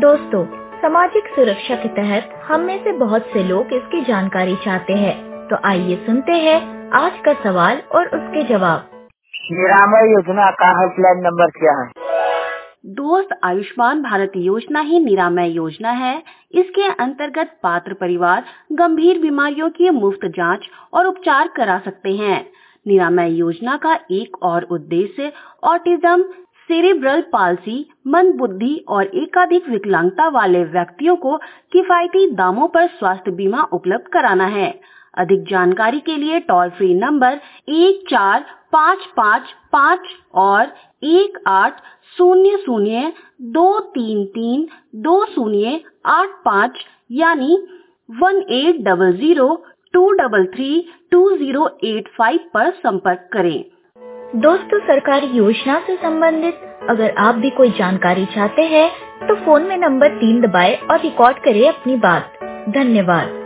दोस्तों, सामाजिक सुरक्षा के तहत हम में से बहुत से लोग इसकी जानकारी चाहते हैं, तो आइए सुनते हैं आज का सवाल और उसके जवाब। निरामय योजना का हेल्पलाइन नंबर क्या है? दोस्त, आयुष्मान भारत योजना ही निरामय योजना है। इसके अंतर्गत पात्र परिवार गंभीर बीमारियों की मुफ्त जांच और उपचार करा सकते हैं। निरामय योजना का एक और उद्देश्य ऑटिज्म, सेरेब्रल पाल्सी, मंदबुद्धि और एकाधिक विकलांगता वाले व्यक्तियों को किफायती दामों पर स्वास्थ्य बीमा उपलब्ध कराना है। अधिक जानकारी के लिए टोल फ्री नंबर 1455 और 1800-233-2085 यानी 1800-233-2085 पर संपर्क करें। दोस्तों, सरकारी योजना से संबंधित अगर आप भी कोई जानकारी चाहते हैं तो फोन में नंबर 3 दबाएं और रिकॉर्ड करें अपनी बात। धन्यवाद।